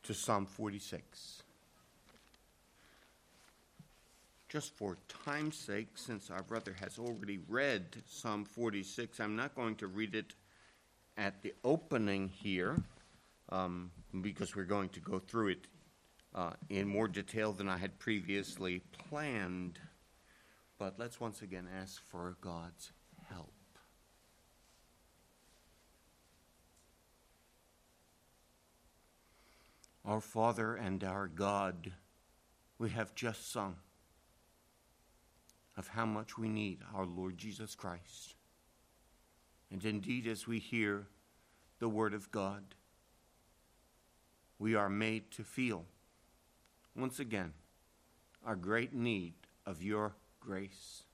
to Psalm 46. Just for time's sake, since our brother has already read Psalm 46, I'm not going to read it at the opening here, because we're going to go through it in more detail than I had previously planned. But let's once again ask for God's help. Our Father and our God, we have just sung of how much we need our Lord Jesus Christ. And indeed, as we hear the word of God, we are made to feel, once again, our great need of your grace.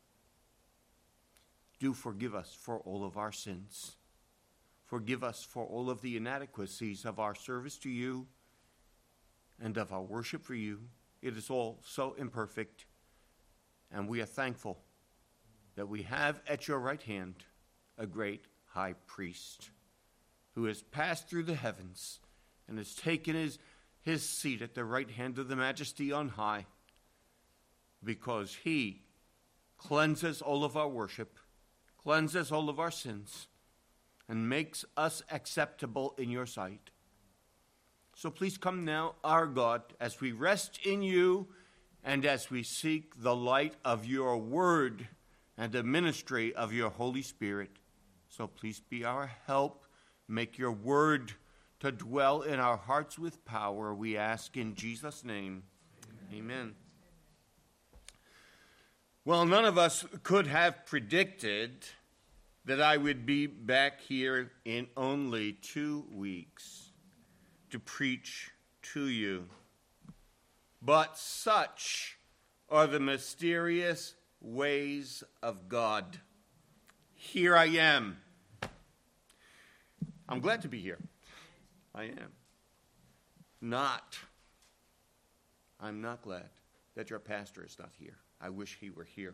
Do forgive us for all of our sins. Forgive us for all of the inadequacies of our service to you and of our worship for you. It is all so imperfect, and we are thankful that we have at your right hand a great high priest who has passed through the heavens and has taken his seat at the right hand of the Majesty on high, because he cleanses all of our worship, cleanses all of our sins, and makes us acceptable in your sight. So please come now, our God, as we rest in you and as we seek the light of your word and the ministry of your Holy Spirit. So please be our help. Make your word to dwell in our hearts with power, we ask in Jesus' name. Amen. Well, none of us could have predicted that I would be back here in only 2 weeks to preach to you. But such are the mysterious ways of God. Here I am. I'm glad to be here. I am. I'm not glad that your pastor is not here. I wish he were here.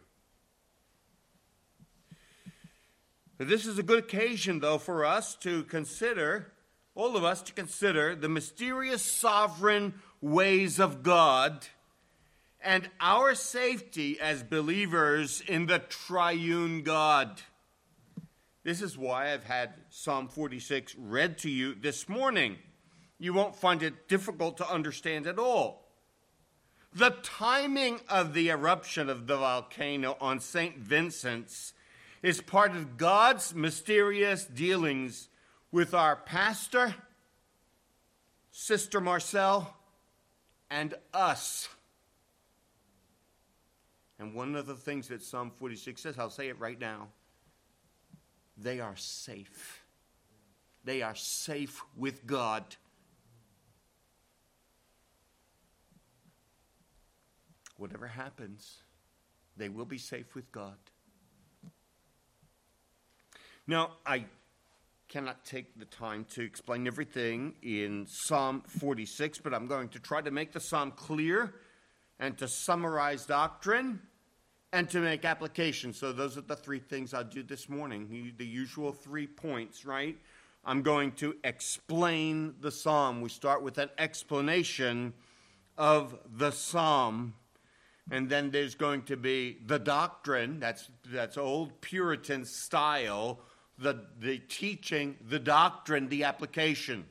But this is a good occasion, though, for us to consider, all of us to consider, the mysterious sovereign ways of God and our safety as believers in the triune God. This is why I've had Psalm 46 read to you this morning. You won't find it difficult to understand at all. The timing of the eruption of the volcano on St. Vincent's is part of God's mysterious dealings with our pastor, Sister Marcel, and us. And one of the things that Psalm 46 says, I'll say it right now, they are safe. They are safe with God. Whatever happens, they will be safe with God. Now, I cannot take the time to explain everything in Psalm 46, but I'm going to try to make the psalm clear and to summarize doctrine and to make application. So those are the 3 things I'll do this morning, the usual 3 points, right? I'm going to explain the psalm. We start with an explanation of the psalm. And then there's going to be the doctrine, that's old Puritan style, the teaching, the doctrine, the application.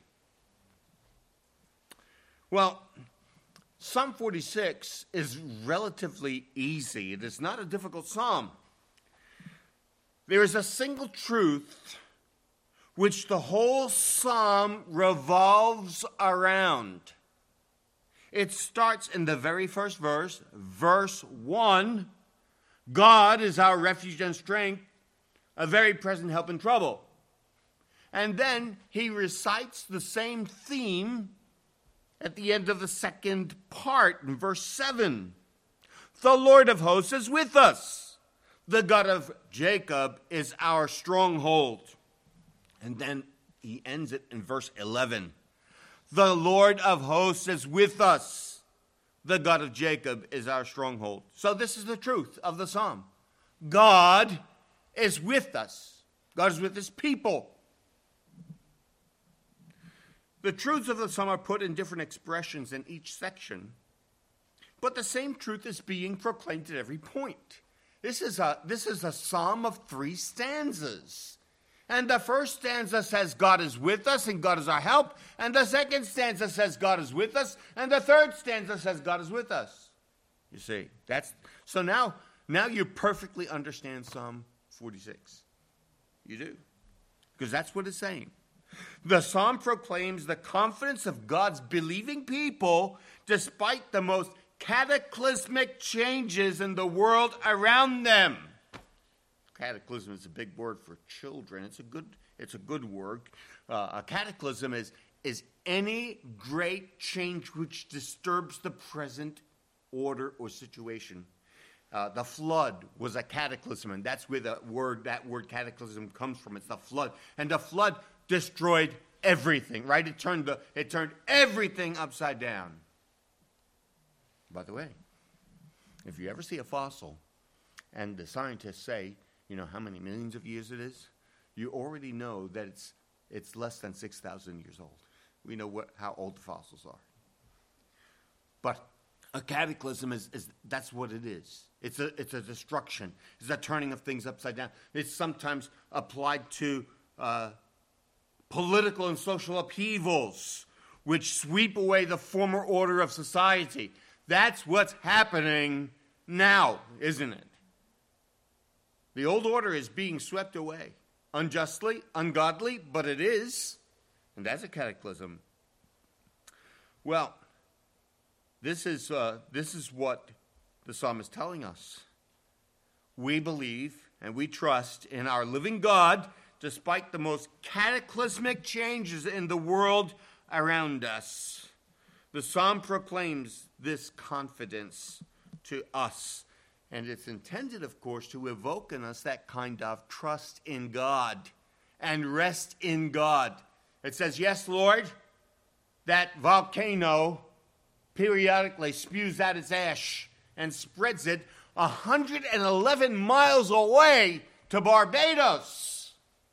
Well, Psalm 46 is relatively easy. It is not a difficult psalm. There is a single truth which the whole psalm revolves around. It starts in the very first verse, verse 1. God is our refuge and strength, a very present help in trouble. And then he recites the same theme at the end of the second part in verse 7. The Lord of hosts is with us. The God of Jacob is our stronghold. And then he ends it in verse 11. The Lord of hosts is with us. The God of Jacob is our stronghold. So this is the truth of the psalm. God is with us. God is with his people. The truths of the psalm are put in different expressions in each section, but the same truth is being proclaimed at every point. This is a psalm of 3 stanzas. And the first stanza says God is with us and God is our help. And the second stanza says God is with us. And the third stanza says God is with us. You see, so now you perfectly understand Psalm 46. You do. Because that's what it's saying. The psalm proclaims the confidence of God's believing people despite the most cataclysmic changes in the world around them. Cataclysm is a big word for children. It's a good word. A cataclysm is any great change which disturbs the present order or situation. The flood was a cataclysm, and that's where that word cataclysm comes from. It's the flood, and the flood destroyed everything. Right? It turned everything upside down. By the way, if you ever see a fossil, and the scientists say, you know how many millions of years it is, you already know that it's less than 6,000 years old. We know how old the fossils are. But a cataclysm that's what it is. It's a destruction. It's a turning of things upside down. It's sometimes applied to political and social upheavals, which sweep away the former order of society. That's what's happening now, isn't it? The old order is being swept away. Unjustly, ungodly, but it is. And that's a cataclysm. Well, this is what the psalm is telling us. We believe and we trust in our living God despite the most cataclysmic changes in the world around us. The psalm proclaims this confidence to us. And it's intended, of course, to evoke in us that kind of trust in God and rest in God. It says, yes, Lord, that volcano periodically spews out its ash and spreads it 111 miles away to Barbados.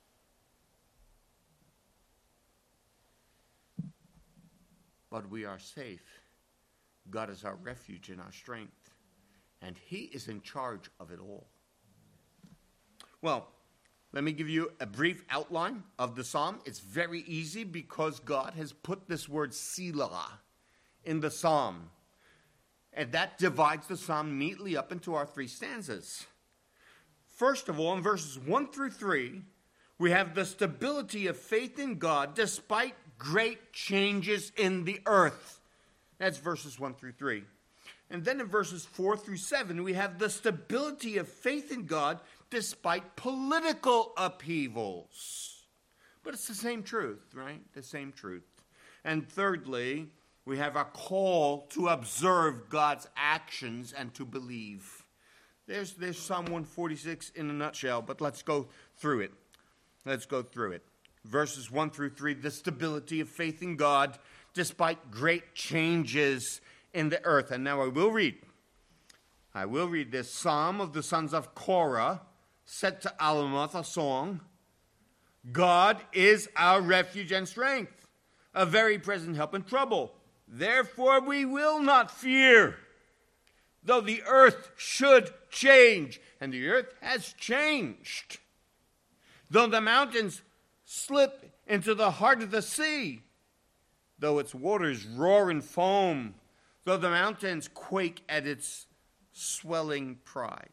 But we are safe. God is our refuge and our strength. And he is in charge of it all. Well, let me give you a brief outline of the psalm. It's very easy because God has put this word Selah in the psalm. And that divides the psalm neatly up into our 3 stanzas. First of all, in verses 1 through 3, we have the stability of faith in God despite great changes in the earth. That's verses 1 through 3. And then in verses 4 through 7, we have the stability of faith in God despite political upheavals. But it's the same truth, right? The same truth. And thirdly, we have a call to observe God's actions and to believe. There's Psalm 146 in a nutshell, but let's go through it. Let's go through it. Verses 1 through 3, the stability of faith in God despite great changes in the earth. And now I will read this psalm of the sons of Korah, set to Alamoth, a song. God is our refuge and strength, a very present help in trouble. Therefore we will not fear, though the earth should change. And the earth has changed. Though the mountains slip into the heart of the sea, though its waters roar and foam, though the mountains quake at its swelling pride.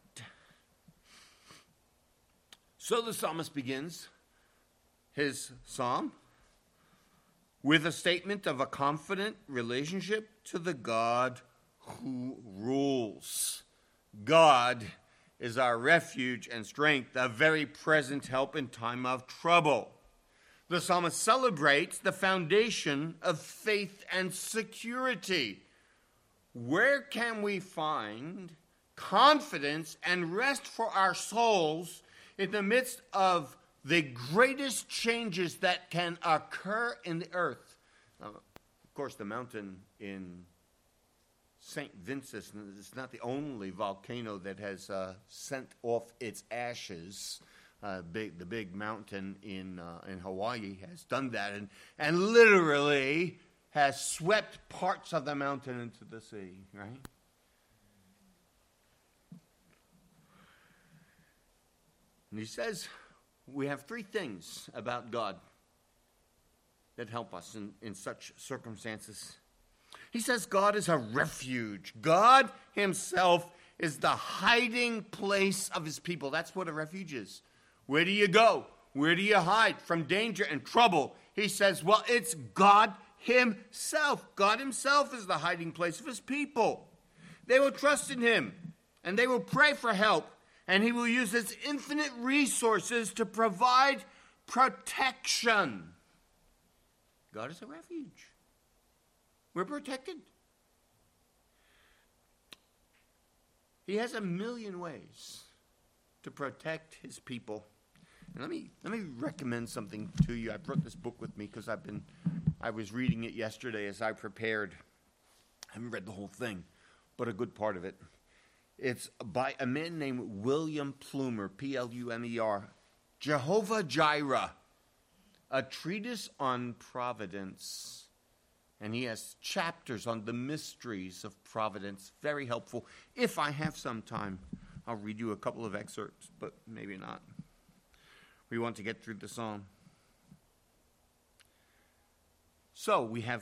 So the psalmist begins his psalm with a statement of a confident relationship to the God who rules. God is our refuge and strength, a very present help in time of trouble. The psalmist celebrates the foundation of faith and security. Where can we find confidence and rest for our souls in the midst of the greatest changes that can occur in the earth? Of course, the mountain in St. Vincent is not the only volcano that has sent off its ashes. the big mountain in Hawaii has done that, and literally has swept parts of the mountain into the sea, right? And he says we have three things about God that help us in such circumstances. He says God is a refuge. God himself is the hiding place of his people. That's what a refuge is. Where do you go? Where do you hide from danger and trouble? He says, well, it's God himself. God himself is the hiding place of his people. They will trust in him, and they will pray for help, and he will use his infinite resources to provide protection. God is a refuge. We're protected. He has a million ways to protect his people. And let me recommend something to you. I brought this book with me because I was reading it yesterday as I prepared. I haven't read the whole thing, but a good part of it. It's by a man named William Plumer, Plumer, Jehovah Jireh, a treatise on providence. And he has chapters on the mysteries of providence. Very helpful. If I have some time, I'll read you a couple of excerpts, but maybe not. We want to get through the psalm. So we have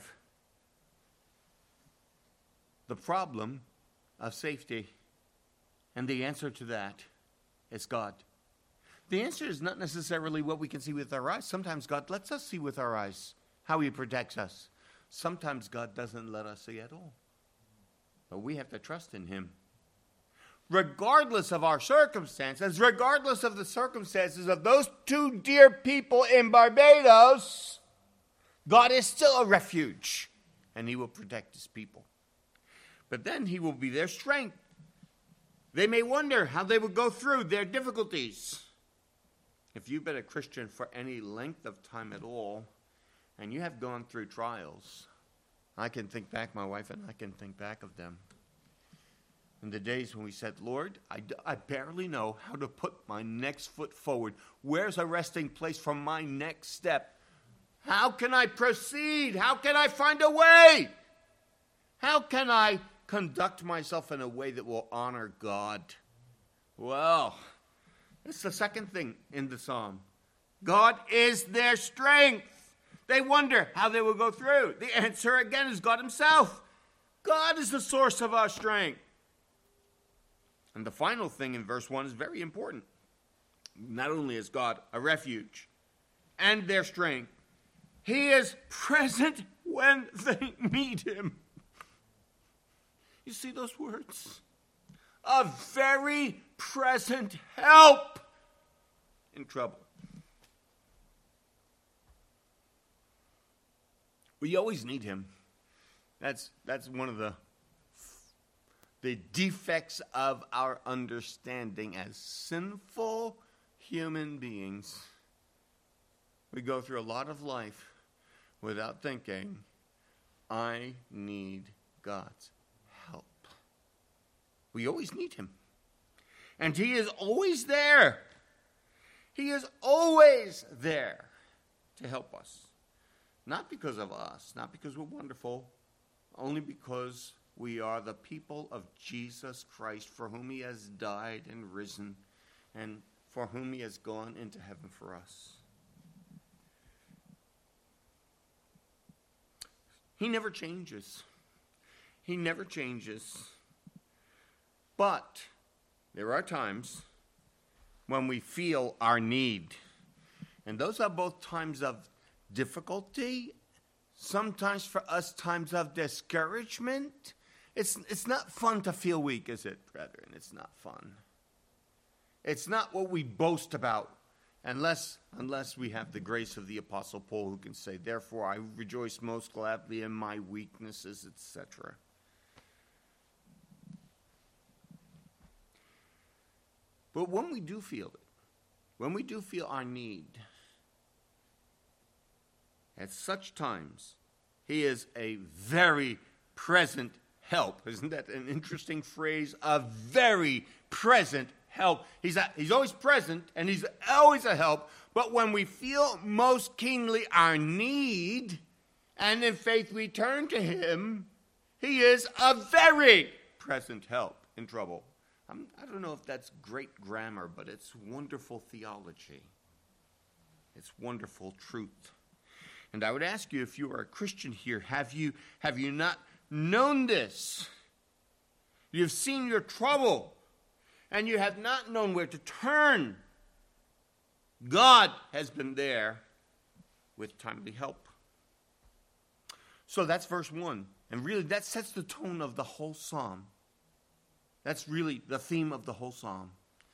the problem of safety, and the answer to that is God. The answer is not necessarily what we can see with our eyes. Sometimes God lets us see with our eyes how he protects us. Sometimes God doesn't let us see at all. But we have to trust in him. Regardless of our circumstances, regardless of the circumstances of those two dear people in Barbados, God is still a refuge, and he will protect his people. But then he will be their strength. They may wonder how they will go through their difficulties. If you've been a Christian for any length of time at all, and you have gone through trials, I can think back, my wife and I can think back of them. In the days when we said, Lord, I barely know how to put my next foot forward. Where's a resting place for my next step? How can I proceed? How can I find a way? How can I conduct myself in a way that will honor God? Well, that's the second thing in the psalm. God is their strength. They wonder how they will go through. The answer again is God himself. God is the source of our strength. And the final thing in verse 1 is very important. Not only is God a refuge and their strength, he is present when they need him. You see those words? A very present help in trouble. We always need him. That's one of the defects of our understanding as sinful human beings. We go through a lot of life without thinking, I need God's help. We always need him. And he is always there. He is always there to help us. Not because of us, not because we're wonderful, only because we are the people of Jesus Christ, for whom he has died and risen, and for whom he has gone into heaven for us. He never changes. He never changes. But there are times when we feel our need. And those are both times of difficulty, sometimes for us times of discouragement. It's not fun to feel weak, is it, brethren? It's not fun. It's not what we boast about, unless we have the grace of the Apostle Paul, who can say, therefore I rejoice most gladly in my weaknesses, etc. But when we do feel it, when we do feel our need, at such times, he is a very present help. Isn't that an interesting phrase? A very present help. He's always present, and he's always a help. But when we feel most keenly our need, and in faith we turn to him, he is a very present help in trouble. I don't know if that's great grammar, but it's wonderful theology. It's wonderful truth. And I would ask you, if you are a Christian here, have you not known this? You've seen your trouble, and you have not known where to turn. God has been there with timely help. So that's verse 1. And really, that sets the tone of the whole psalm. That's really the theme of the whole psalm.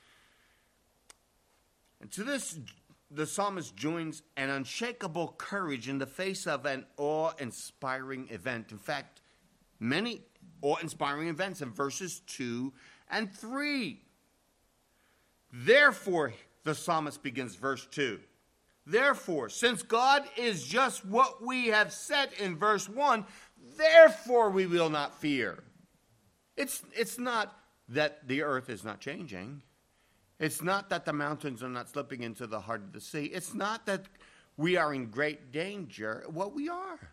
And to this, the psalmist joins an unshakable courage in the face of an awe-inspiring event. In fact, many awe-inspiring events in verses 2 and 3. Therefore, the psalmist begins verse 2. Therefore, since God is just what we have said in verse 1, therefore we will not fear. It's not that the earth is not changing. It's not that the mountains are not slipping into the heart of the sea. It's not that we are in great danger. Well, we are.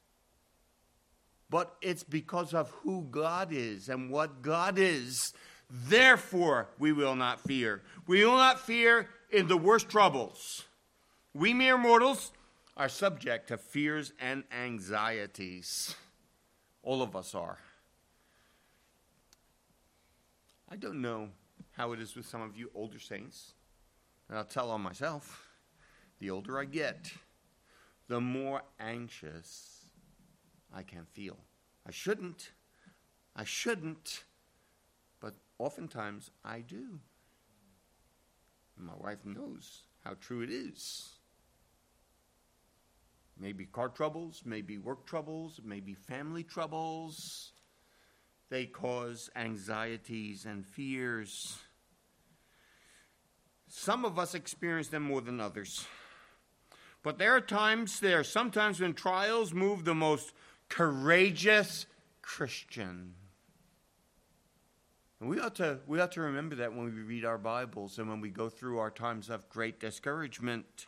But it's because of who God is and what God is. Therefore, we will not fear. We will not fear in the worst troubles. We mere mortals are subject to fears and anxieties. All of us are. I don't know how it is with some of you older saints, and I'll tell on myself. The older I get, the more anxious I can feel. I shouldn't, but oftentimes I do. My wife knows how true it is. Maybe car troubles, maybe work troubles, maybe family troubles. They cause anxieties and fears. Some of us experience them more than others. But there are sometimes when trials move the most courageous Christian. And we ought to remember that when we read our Bibles and when we go through our times of great discouragement.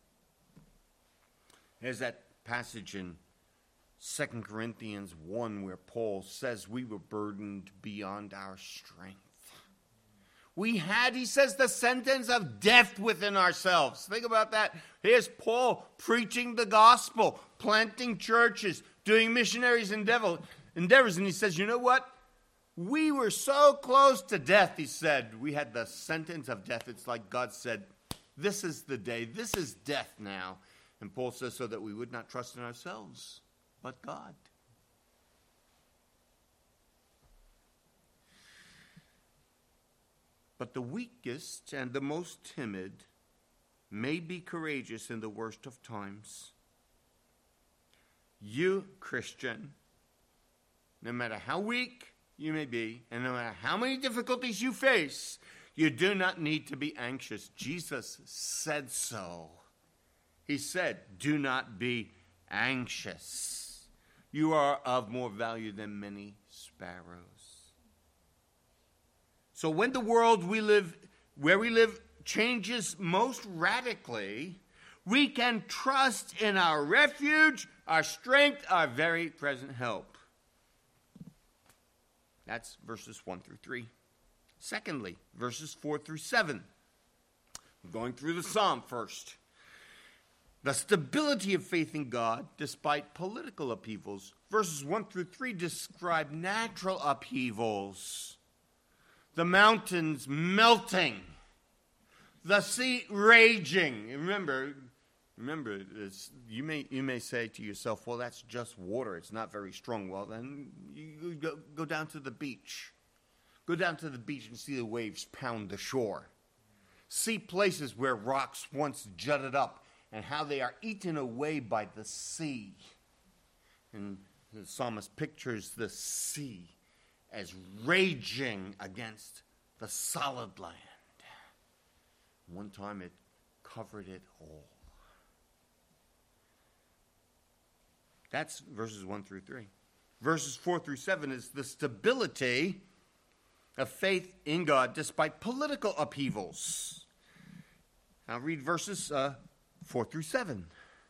There's that passage in 2 Corinthians 1 where Paul says we were burdened beyond our strength. We had, he says, the sentence of death within ourselves. Think about that. Here's Paul preaching the gospel, planting churches, doing missionaries endeavors. And he says, you know what? We were so close to death, he said. We had the sentence of death. It's like God said, this is the day. This is death now. And Paul says so that we would not trust in ourselves, but God. But the weakest and the most timid may be courageous in the worst of times. You, Christian, no matter how weak you may be, and no matter how many difficulties you face, you do not need to be anxious. Jesus said so. He said, do not be anxious. You are of more value than many sparrows. So when the world where we live changes most radically, we can trust in our refuge, our strength, our very present help. That's verses 1 through 3. Secondly, verses 4 through 7. I'm going through the psalm first. The stability of faith in God despite political upheavals. Verses 1 through 3 describe natural upheavals. The mountains melting. The sea raging. Remember this, you may say to yourself, well, that's just water. It's not very strong. Well, then you go down to the beach. Go down to the beach and see the waves pound the shore. See places where rocks once jutted up and how they are eaten away by the sea. And the psalmist pictures the sea as raging against the solid land. One time it covered it all. That's verses 1 through 3. Verses 4 through 7 is the stability of faith in God despite political upheavals. I'll read verses 4 through 7.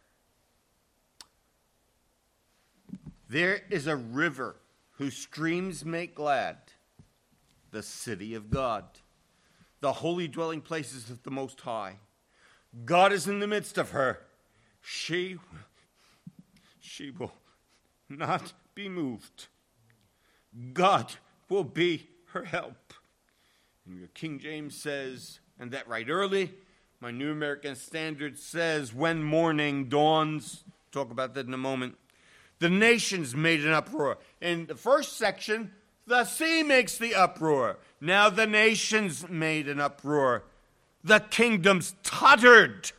There is a river whose streams make glad the city of God, the holy dwelling places of the Most High. God is in the midst of her. She will not be moved. God will be her help. And your King James says, and that right early, my New American Standard says, when morning dawns, talk about that in a moment, the nations made an uproar. In the first section, the sea makes the uproar. Now the nations made an uproar. The kingdoms tottered.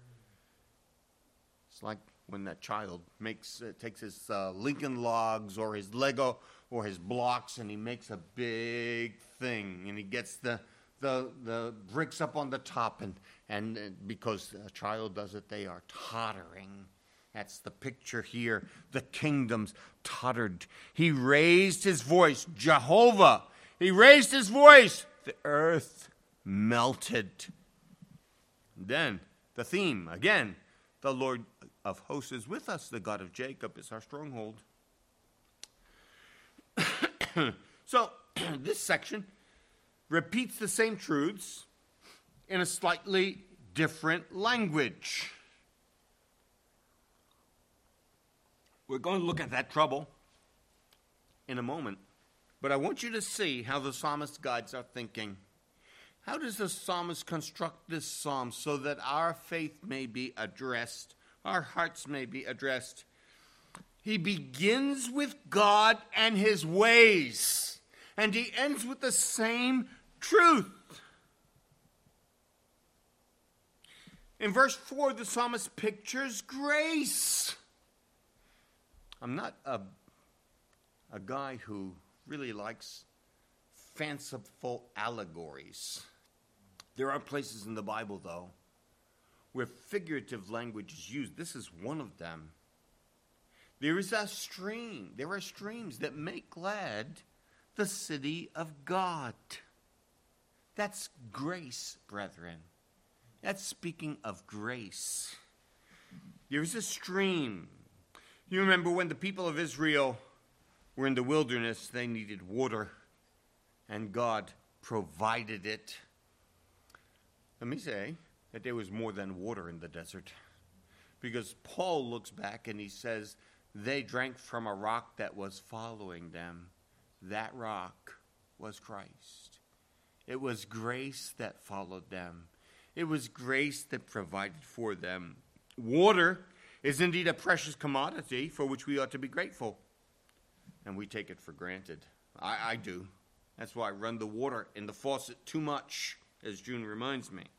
It's like when that child takes his Lincoln Logs or his Lego or his blocks, and he makes a big thing, and he gets the bricks up on the top, and because a child does it, they are tottering. That's the picture here. The kingdoms tottered. He raised his voice, Jehovah. He raised his voice. The earth melted. Then the theme, again, the Lord of hosts is with us. The God of Jacob is our stronghold. So this section repeats the same truths in a slightly different language. We're going to look at that trouble in a moment, but I want you to see how the psalmist guides our thinking. How does the psalmist construct this psalm so that our faith may be addressed, our hearts may be addressed? He begins with God and his ways, and he ends with the same truth. In verse 4, the psalmist pictures grace. I'm not a guy who really likes fanciful allegories. There are places in the Bible, though, where figurative language is used. This is one of them. There is a stream. There are streams that make glad the city of God. That's grace, brethren. That's speaking of grace. There is a stream. You remember when the people of Israel were in the wilderness, they needed water, and God provided it. Let me say that there was more than water in the desert, because Paul looks back and he says they drank from a rock that was following them. That rock was Christ. It was grace that followed them. It was grace that provided for them. Water is indeed a precious commodity for which we ought to be grateful. And we take it for granted. I do. That's why I run the water in the faucet too much, as June reminds me.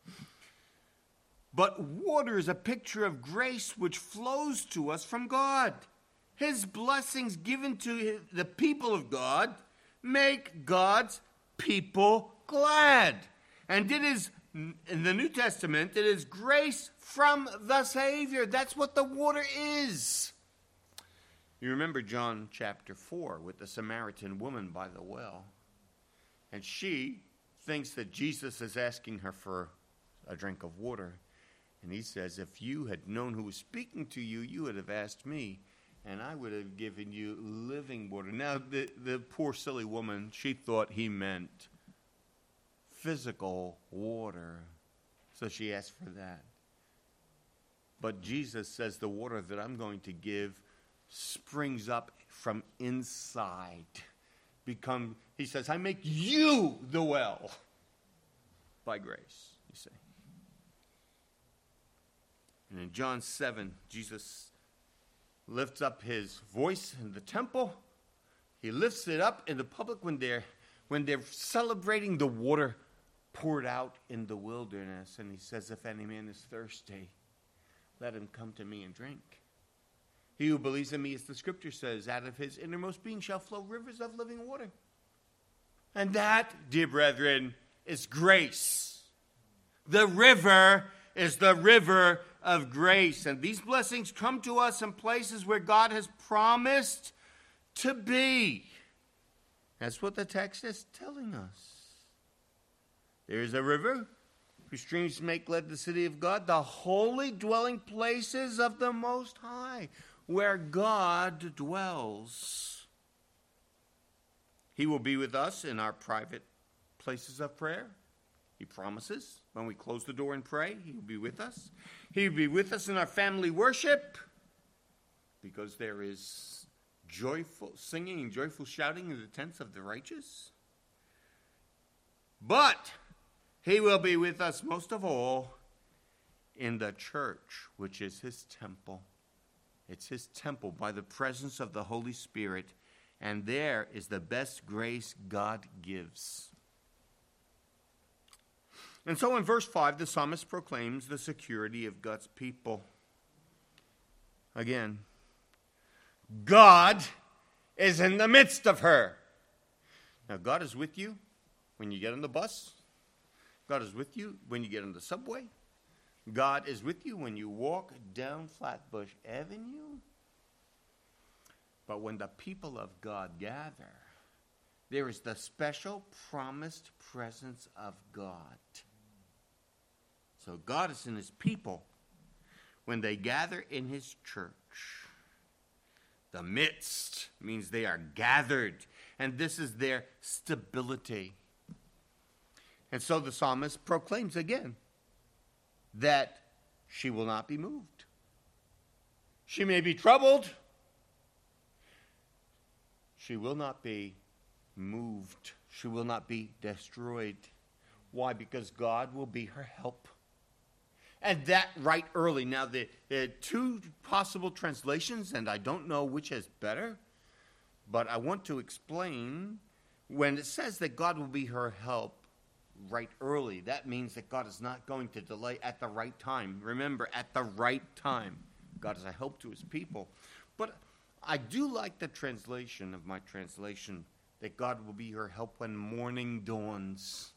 But water is a picture of grace which flows to us from God. His blessings given to the people of God make God's people glad. And it is, in the New Testament, it is grace from the Savior. That's what the water is. You remember John chapter 4 with the Samaritan woman by the well. And she thinks that Jesus is asking her for a drink of water. And he says, if you had known who was speaking to you, you would have asked me, and I would have given you living water. Now, the poor silly woman, she thought he meant physical water. So she asked for that. But Jesus says the water that I'm going to give springs up from inside. He says, I make you the well by grace, you see. And in John 7, Jesus lifts up his voice in the temple. He lifts it up in the public when they're celebrating the water poured out in the wilderness. And he says, if any man is thirsty, let him come to me and drink. He who believes in me, as the scripture says, out of his innermost being shall flow rivers of living water. And that, dear brethren, is grace. The river is the river of grace. And these blessings come to us in places where God has promised to be. That's what the text is telling us. There is a river whose streams make glad the city of God, the holy dwelling places of the Most High, where God dwells. He will be with us in our private places of prayer. He promises when we close the door and pray, he will be with us. He will be with us in our family worship, because there is joyful singing and joyful shouting in the tents of the righteous. But he will be with us most of all in the church, which is his temple. It's his temple by the presence of the Holy Spirit, and there is the best grace God gives. And so in verse 5, the psalmist proclaims the security of God's people. Again, God is in the midst of her. Now, God is with you when you get on the bus. God is with you when you get on the subway. God is with you when you walk down Flatbush Avenue. But when the people of God gather, there is the special promised presence of God. So God is in his people when they gather in his church. The midst means they are gathered, and this is their stability. And so the psalmist proclaims again that she will not be moved. She may be troubled. She will not be moved. She will not be destroyed. Why? Because God will be her help. And that right early. Now, the two possible translations, and I don't know which is better, but I want to explain when it says that God will be her help right early. That means that God is not going to delay at the right time. Remember, at the right time. God is a help to his people. But I do like the translation of my translation, that God will be her help when morning dawns.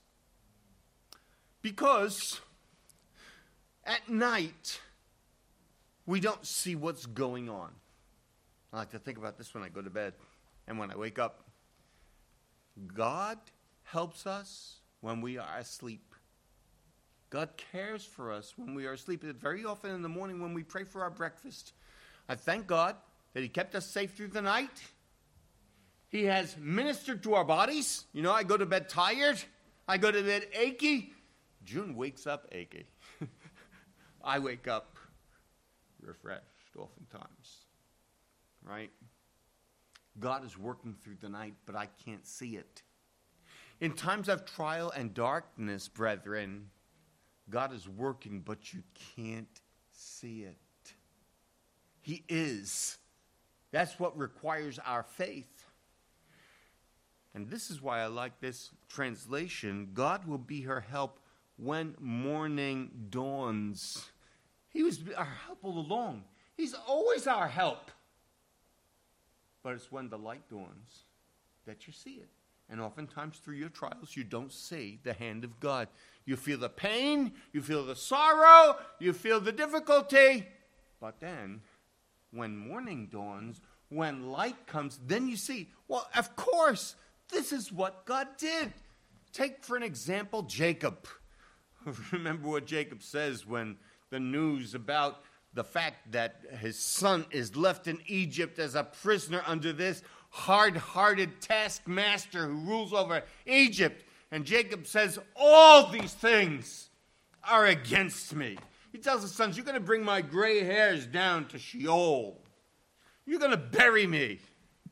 Because at night, we don't see what's going on. I like to think about this when I go to bed and when I wake up. God helps us when we are asleep. God cares for us when we are asleep. Very often in the morning when we pray for our breakfast, I thank God that he kept us safe through the night. He has ministered to our bodies. You know, I go to bed tired. I go to bed achy. June wakes up achy. I wake up refreshed oftentimes, right? God is working through the night, but I can't see it. In times of trial and darkness, brethren, God is working, but you can't see it. He is. That's what requires our faith. And this is why I like this translation. God will be her help when morning dawns. He was our help all along. He's always our help. But it's when the light dawns that you see it. And oftentimes through your trials, you don't see the hand of God. You feel the pain, you feel the sorrow, you feel the difficulty. But then, when morning dawns, when light comes, then you see, well, of course, this is what God did. Take, for an example, Jacob. Remember what Jacob says when the news about the fact that his son is left in Egypt as a prisoner under this hard-hearted taskmaster who rules over Egypt. And Jacob says, all these things are against me. He tells his sons, you're going to bring my gray hairs down to Sheol. You're going to bury me.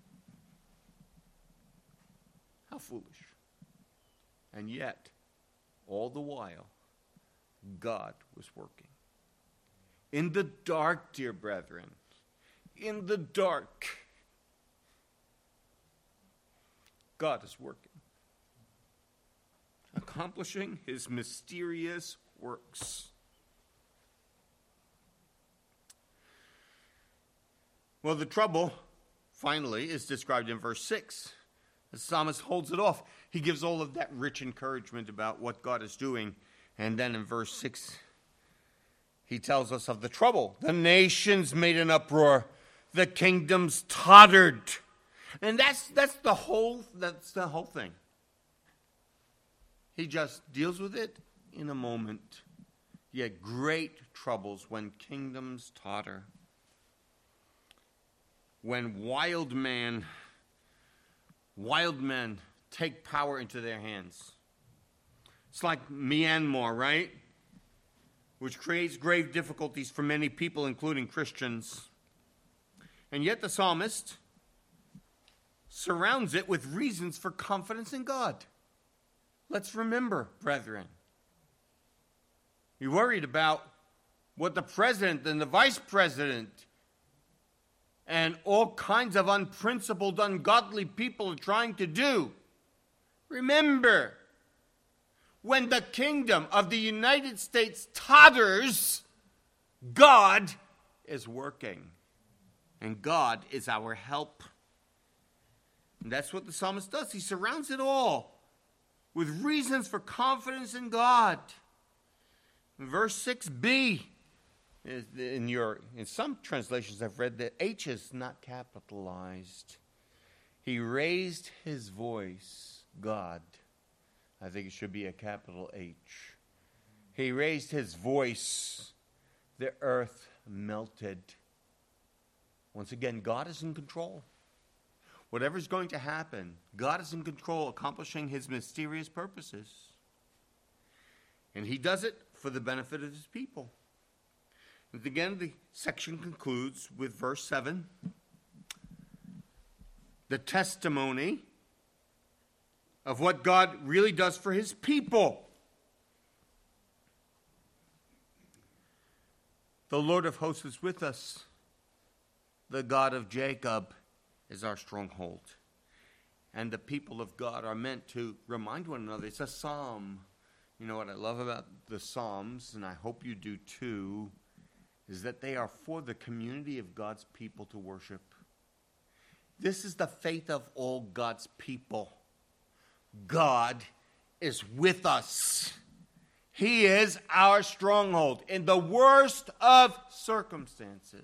How foolish. And yet, all the while, God was working. In the dark, dear brethren, in the dark, God is working, accomplishing his mysterious works. Well, the trouble, finally, is described in verse 6. The psalmist holds it off. He gives all of that rich encouragement about what God is doing. And then in verse 6, he tells us of the trouble. The nations made an uproar. The kingdoms tottered. And that's the whole thing. He just deals with it in a moment. Yet great troubles when kingdoms totter. When wild men take power into their hands. It's like Myanmar, right? Which creates grave difficulties for many people, including Christians. And yet the psalmist surrounds it with reasons for confidence in God. Let's remember, brethren. You're worried about what the president and the vice president and all kinds of unprincipled, ungodly people are trying to do. Remember, when the kingdom of the United States totters, God is working. And God is our help. And that's what the psalmist does. He surrounds it all with reasons for confidence in God. Verse 6b, in some translations I've read that H is not capitalized. He raised his voice, God. I think it should be a capital H. He raised his voice. The earth melted. Once again, God is in control. Whatever's going to happen, God is in control, accomplishing his mysterious purposes. And he does it for the benefit of his people. And again, the section concludes with verse 7. The testimony of what God really does for his people. The Lord of hosts is with us. The God of Jacob is our stronghold. And the people of God are meant to remind one another. It's a psalm. You know what I love about the Psalms, and I hope you do too, is that they are for the community of God's people to worship. This is the faith of all God's people. God is with us. He is our stronghold in the worst of circumstances.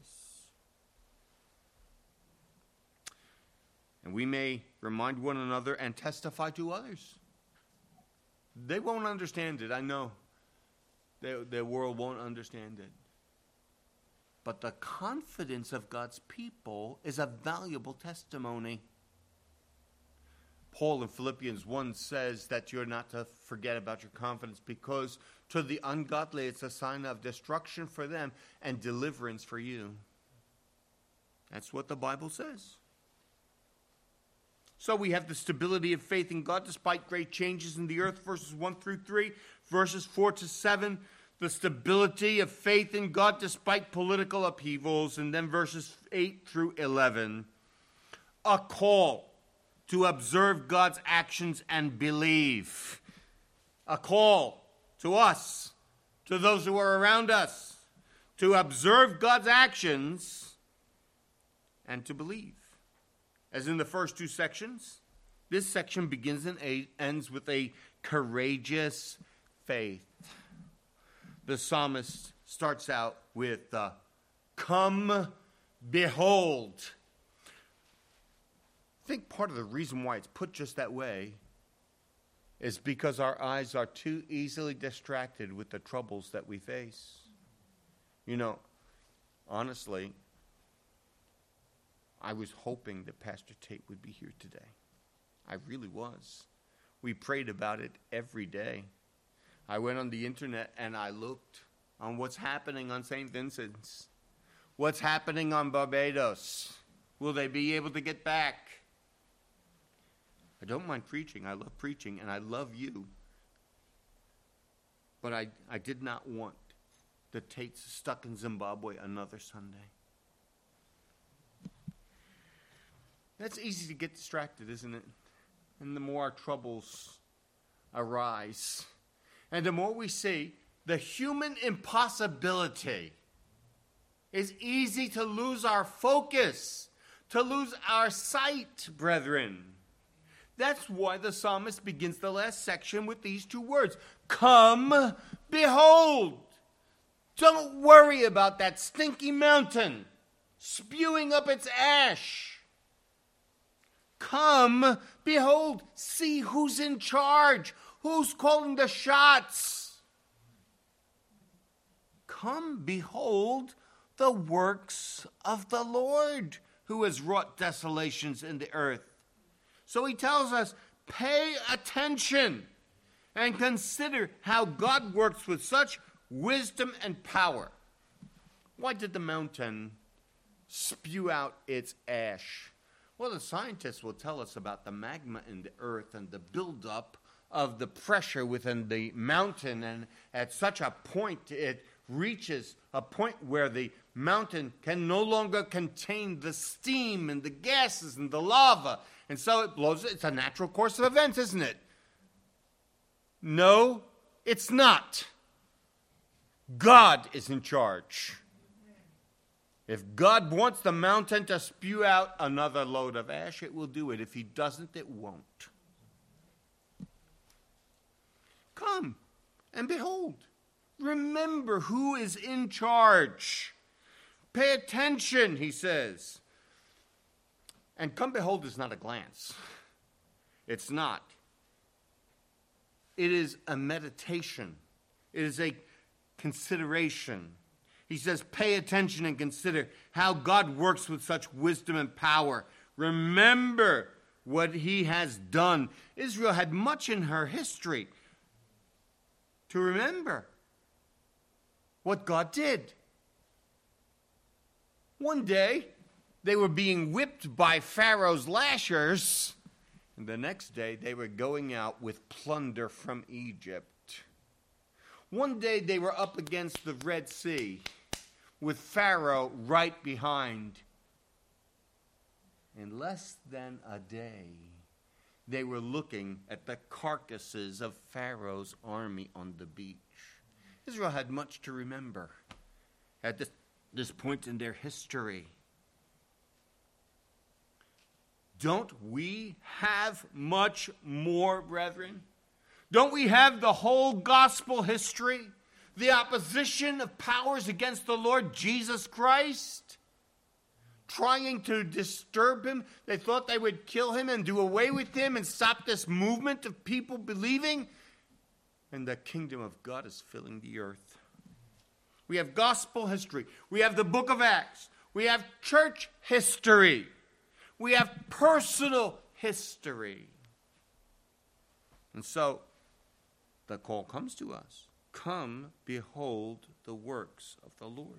And we may remind one another and testify to others. They won't understand it, I know. Their world won't understand it. But the confidence of God's people is a valuable testimony. Paul in Philippians 1 says that you're not to forget about your confidence because to the ungodly it's a sign of destruction for them and deliverance for you. That's what the Bible says. So we have the stability of faith in God despite great changes in the earth, verses 1 through 3, verses 4 to 7. The stability of faith in God despite political upheavals, and then verses 8 through 11. A call to observe God's actions and believe. A call to us, to those who are around us, to observe God's actions and to believe. As in the first two sections, this section begins and ends with a courageous faith. The psalmist starts out with, come, behold. I think part of the reason why it's put just that way is because our eyes are too easily distracted with the troubles that we face. You know, honestly, I was hoping that Pastor Tate would be here today. I really was. We prayed about it every day. I went on the internet and I looked on what's happening on St. Vincent's. What's happening on Barbados? Will they be able to get back? I don't mind preaching. I love preaching and I love you. But I did not want the Tates stuck in Zimbabwe another Sunday. That's easy to get distracted, isn't it? And the more our troubles arise, and the more we see the human impossibility, it's easy to lose our focus, to lose our sight, brethren. That's why the psalmist begins the last section with these two words. Come, behold. Don't worry about that stinky mountain spewing up its ash. come, behold, see who's in charge, who's calling the shots. Come, behold the works of the Lord, who has wrought desolations in the earth. So he tells us, pay attention and consider how God works with such wisdom and power. Why did the mountain spew out its ash? Well, the scientists will tell us about the magma in the earth and the buildup of the pressure within the mountain. And at such a point, it reaches a point where the mountain can no longer contain the steam and the gases and the lava. And so it blows. It's a natural course of events, isn't it? No, it's not. God is in charge. If God wants the mountain to spew out another load of ash, it will do it. If he doesn't, it won't. Come and behold. Remember who is in charge. Pay attention, he says. And come behold is not a glance. It's not. It is a meditation. It is a consideration. He says, pay attention and consider how God works with such wisdom and power. Remember what he has done. Israel had much in her history to remember what God did. One day, they were being whipped by Pharaoh's lashers, and the next day they were going out with plunder from Egypt. One day they were up against the Red Sea with Pharaoh right behind. In less than a day, they were looking at the carcasses of Pharaoh's army on the beach. Israel had much to remember at this point in their history. Don't we have much more, brethren? Don't we have the whole gospel history? The opposition of powers against the Lord Jesus Christ? Trying to disturb him. They thought they would kill him and do away with him and stop this movement of people believing. And the kingdom of God is filling the earth. We have gospel history. We have the book of Acts. We have church history. We have personal history. And so, the call comes to us. Come, behold the works of the Lord.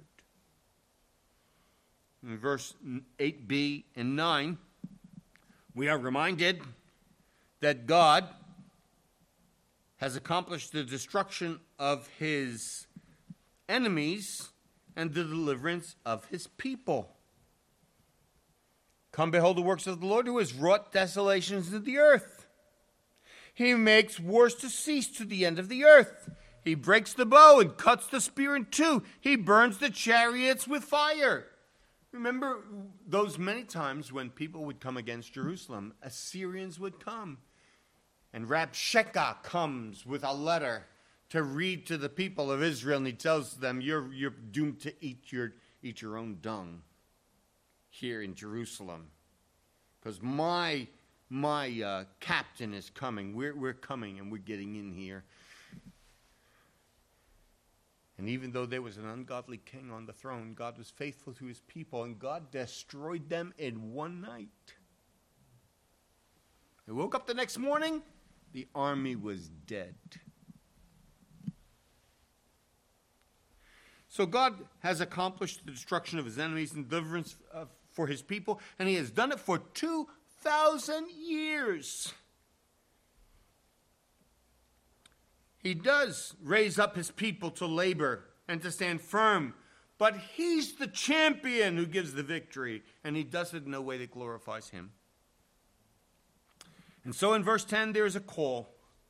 In verse 8b and 9, we are reminded that God has accomplished the destruction of his enemies and the deliverance of his people. Come, behold the works of the Lord, who has wrought desolations in the earth. He makes wars to cease to the end of the earth. He breaks the bow and cuts the spear in two. He burns the chariots with fire. Remember those many times when people would come against Jerusalem, Assyrians would come. And Rabshakeh comes with a letter to read to the people of Israel, and he tells them, you're doomed to eat your own dung here in Jerusalem. Because my captain is coming. We're coming and we're getting in here. And even though there was an ungodly king on the throne, God was faithful to his people, and God destroyed them in one night. They woke up the next morning, the army was dead. So God has accomplished the destruction of his enemies and deliverance for his people, and he has done it for 2,000 years. He does raise up his people to labor and to stand firm, but he's the champion who gives the victory, and he does it in a way that glorifies him. And so in verse 10, there is a call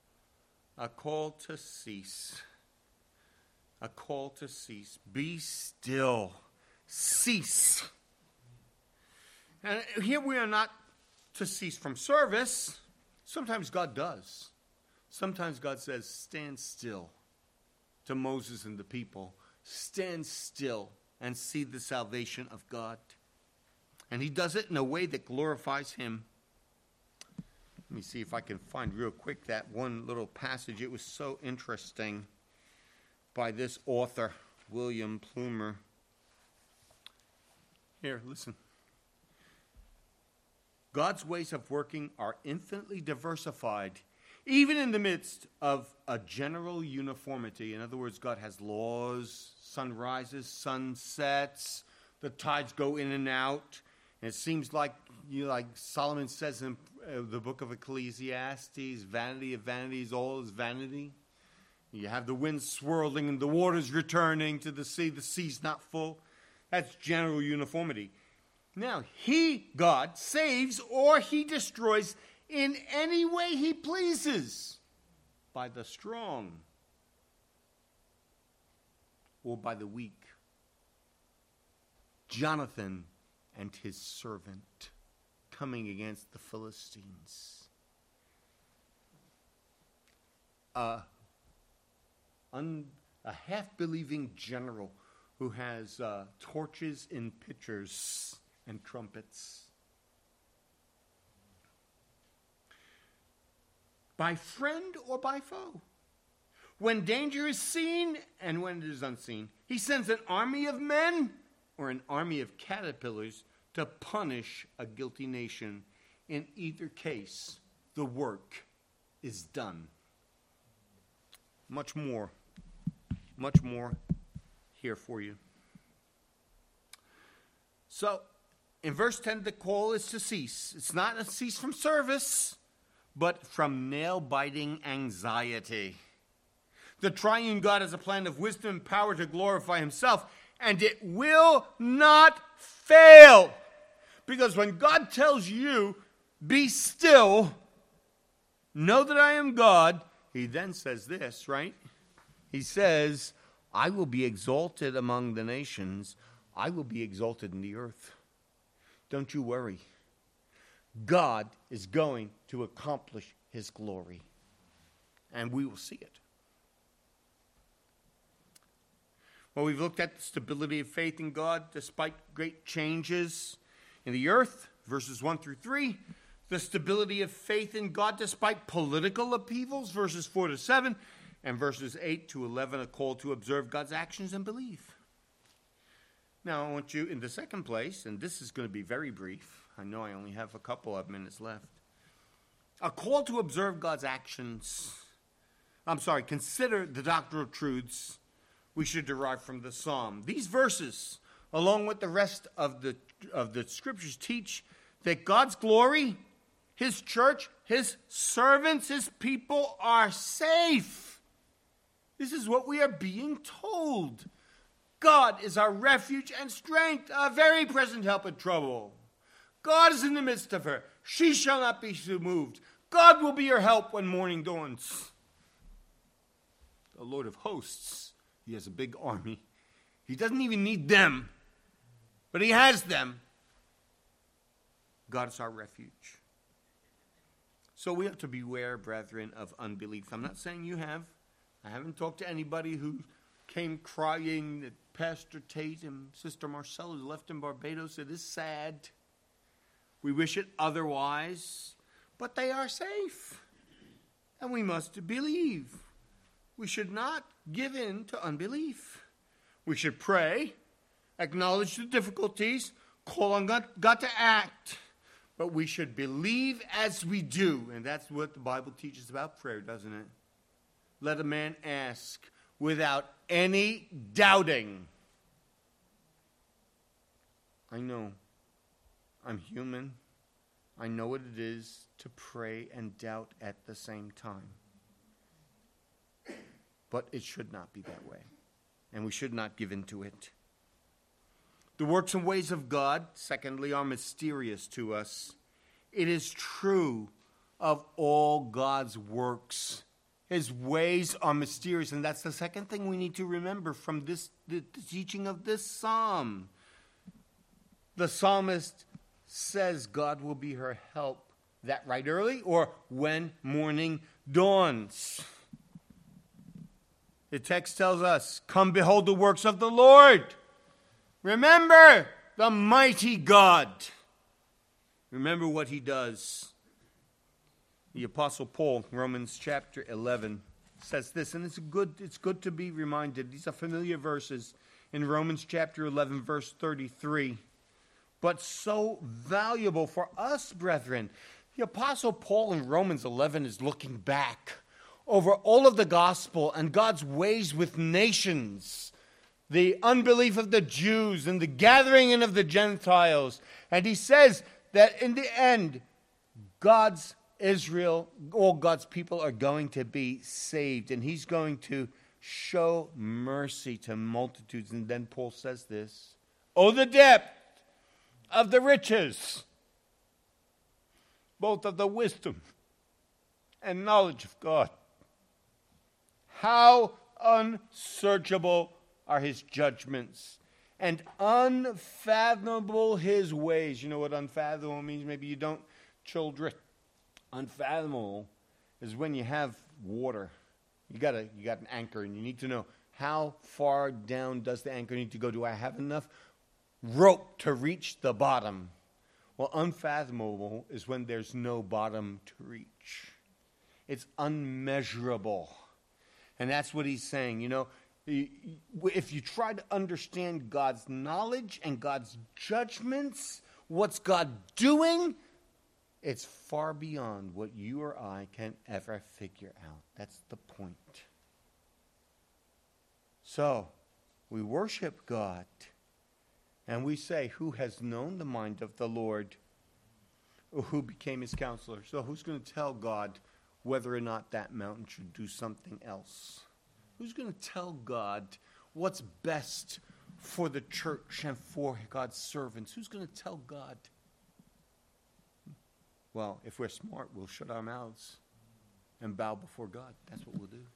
to cease. A call to cease. Be still. Cease. And here we are not to cease from service. Sometimes God does. Sometimes God says, stand still to Moses and the people. Stand still and see the salvation of God. And he does it in a way that glorifies him. Let me see if I can find real quick that one little passage. It was so interesting by this author, William Plumer. Here, listen. God's ways of working are infinitely diversified, even in the midst of a general uniformity. In other words, God has laws, sun rises, sun sets, the tides go in and out. And it seems like Solomon says in the book of Ecclesiastes, vanity of vanities, all is vanity. You have the wind swirling and the waters returning to the sea's not full. That's general uniformity. Now, God, saves or he destroys in any way he pleases, by the strong or by the weak. Jonathan and his servant coming against the Philistines. A half-believing general who has torches in pitchers and trumpets. By friend or by foe. When danger is seen and when it is unseen, he sends an army of men or an army of caterpillars to punish a guilty nation. In either case, the work is done. Much more here for you. So, in verse 10, the call is to cease. It's not a cease from service, but from nail-biting anxiety. The triune God has a plan of wisdom and power to glorify himself, and it will not fail. Because when God tells you, be still, know that I am God, he then says this, right? He says, I will be exalted among the nations. I will be exalted in the earth. Don't you worry. God is going to accomplish his glory. And we will see it. Well, we've looked at the stability of faith in God despite great changes in the earth, verses 1 through 3. The stability of faith in God despite political upheavals, verses 4 to 7. And verses 8 to 11, a call to observe God's actions and believe. Now, I want you, in the second place, and this is going to be very brief. I know I only have a couple of minutes left. A call to observe God's actions. Consider the doctrinal truths we should derive from the psalm. These verses, along with the rest of the scriptures, teach that God's glory, his church, his servants, his people are safe. This is what we are being told. God is our refuge and strength, a very present help in trouble. God is in the midst of her. She shall not be moved. God will be your help when morning dawns. The Lord of hosts, he has a big army. He doesn't even need them, but he has them. God is our refuge. So we have to beware, brethren, of unbelief. I'm not saying you have. I haven't talked to anybody who came crying that Pastor Tate and Sister Marcella left in Barbados. It is sad. We wish it otherwise, but they are safe. And we must believe. We should not give in to unbelief. We should pray, acknowledge the difficulties, call on God to act. But we should believe as we do. And that's what the Bible teaches about prayer, doesn't it? Let a man ask without any doubting. I know. I'm human. I know what it is to pray and doubt at the same time. But it should not be that way. And we should not give in to it. The works and ways of God, secondly, are mysterious to us. It is true of all God's works. His ways are mysterious, and that's the second thing we need to remember from the teaching of this psalm. The psalmist says God will be her help. That right early or when morning dawns. The text tells us, come behold the works of the Lord. Remember the mighty God. Remember what he does. The Apostle Paul, Romans chapter 11, says this, and it's good to be reminded. These are familiar verses in Romans chapter 11, verse 33. But so valuable for us, brethren. The Apostle Paul in Romans 11 is looking back over all of the gospel and God's ways with nations, the unbelief of the Jews and the gathering in of the Gentiles. And he says that in the end, God's Israel, all God's people are going to be saved. And he's going to show mercy to multitudes. And then Paul says this, "Oh, the depth of the riches, both of the wisdom and knowledge of God. How unsearchable are his judgments and unfathomable his ways." You know what unfathomable means? Maybe you don't, children. Unfathomable is when you have water. You got an anchor, and you need to know how far down does the anchor need to go? Do I have enough rope to reach the bottom? Well, unfathomable is when there's no bottom to reach. It's unmeasurable. And that's what he's saying. You know, if you try to understand God's knowledge and God's judgments, what's God doing, it's far beyond what you or I can ever figure out. That's the point. So, we worship God. And we say, who has known the mind of the Lord? Or who became his counselor? So who's going to tell God whether or not that mountain should do something else? Who's going to tell God what's best for the church and for God's servants? Who's going to tell God? Well, if we're smart, we'll shut our mouths and bow before God. That's what we'll do.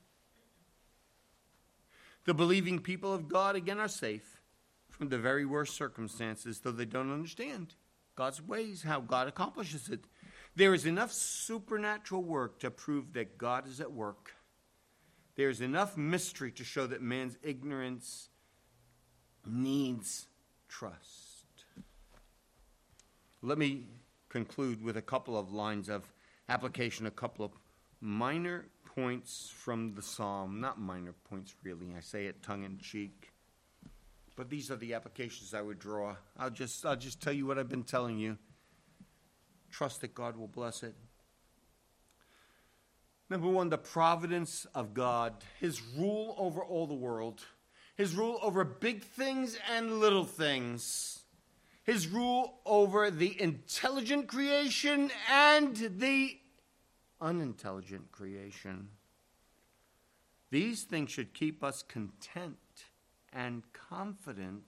The believing people of God, again, are safe from the very worst circumstances, though they don't understand God's ways, how God accomplishes it. There is enough supernatural work to prove that God is at work. There is enough mystery to show that man's ignorance needs trust. Let me conclude with a couple of lines of application, a couple of minor points from the psalm. Not minor points, really. I say it tongue-in-cheek. But these are the applications I would draw. I'll just tell you what I've been telling you. Trust that God will bless it. Number one, the providence of God. His rule over all the world. His rule over big things and little things. His rule over the intelligent creation and the unintelligent creation. These things should keep us content and confident,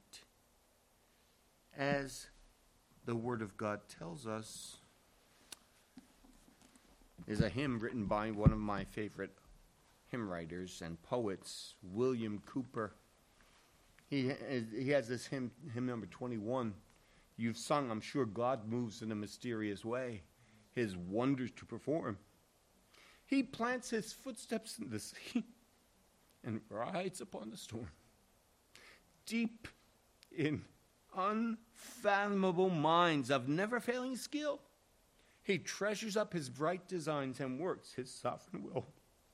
as the Word of God tells us. There's a hymn written by one of my favorite hymn writers and poets, William Cooper. He has this hymn number 21. You've sung, I'm sure God moves in a mysterious way, his wonders to perform. He plants his footsteps in the sea and rides upon the storm. Deep in unfathomable minds of never-failing skill, he treasures up his bright designs and works his sovereign will.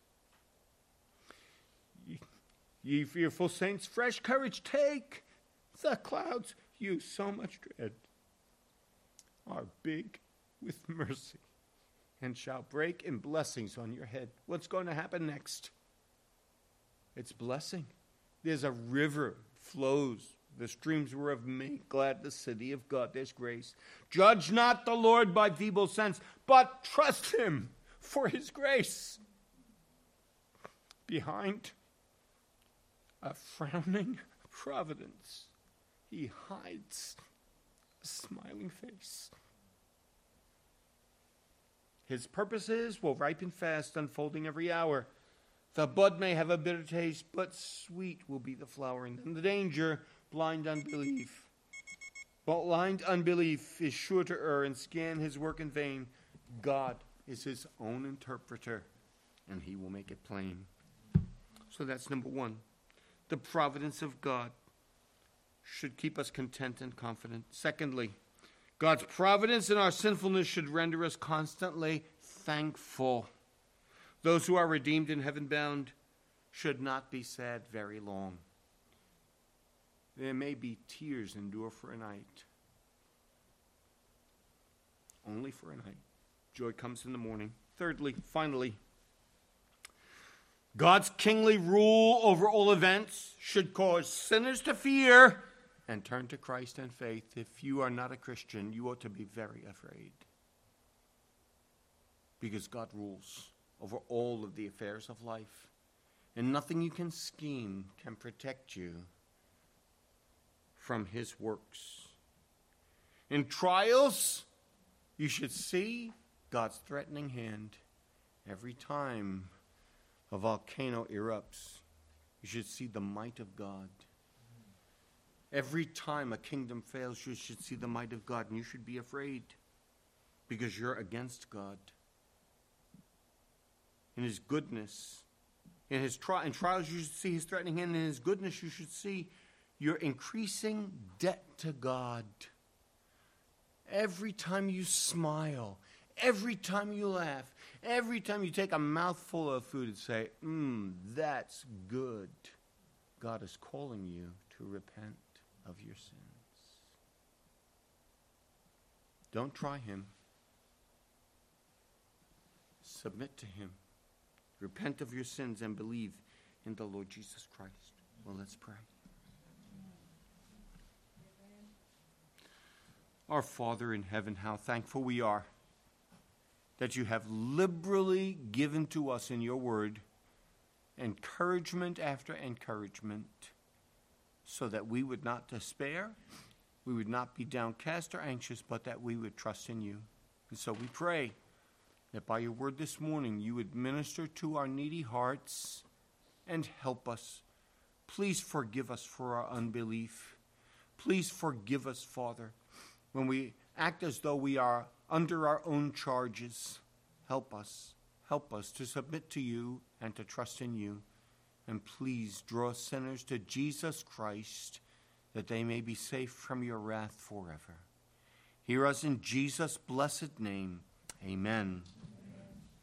Ye fearful saints, fresh courage take. The clouds you so much dread are big with mercy and shall break in blessings on your head. What's going to happen next? It's blessing. There's a river flows. The streams were of me, glad the city of God. There's grace. Judge not the Lord by feeble sense, but trust him for his grace. Behind a frowning providence, he hides a smiling face. His purposes will ripen fast, unfolding every hour. The bud may have a bitter taste, but sweet will be the flowering. And the danger, blind unbelief. Blind unbelief is sure to err and scan his work in vain. God is his own interpreter, and he will make it plain. So that's number one. The providence of God should keep us content and confident. Secondly, God's providence in our sinfulness should render us constantly thankful. Those who are redeemed and heaven bound should not be sad very long. There may be tears endure for a night. Only for a night. Joy comes in the morning. Thirdly, finally, God's kingly rule over all events should cause sinners to fear and turn to Christ in faith. If you are not a Christian, you ought to be very afraid. Because God rules over all of the affairs of life. And nothing you can scheme can protect you from his works. In trials, you should see God's threatening hand. Every time a volcano erupts, you should see the might of God. Every time a kingdom fails, you should see the might of God, and you should be afraid because you're against God. In his goodness, in trials, you should see his threatening hand. In his goodness, you should see your increasing debt to God. Every time you smile, every time you laugh, every time you take a mouthful of food and say, that's good, God is calling you to repent of your sins. Don't try him. Submit to him. Repent of your sins and believe in the Lord Jesus Christ. Well, let's pray. Our Father in heaven, how thankful we are that you have liberally given to us in your word encouragement after encouragement, so that we would not despair, we would not be downcast or anxious, but that we would trust in you. And so we pray that by your word this morning you would minister to our needy hearts and help us. Please forgive us for our unbelief. Please forgive us, Father, when we act as though we are under our own charges. Help us to submit to you and to trust in you. And please draw sinners to Jesus Christ, that they may be safe from your wrath forever. Hear us in Jesus' blessed name. Amen.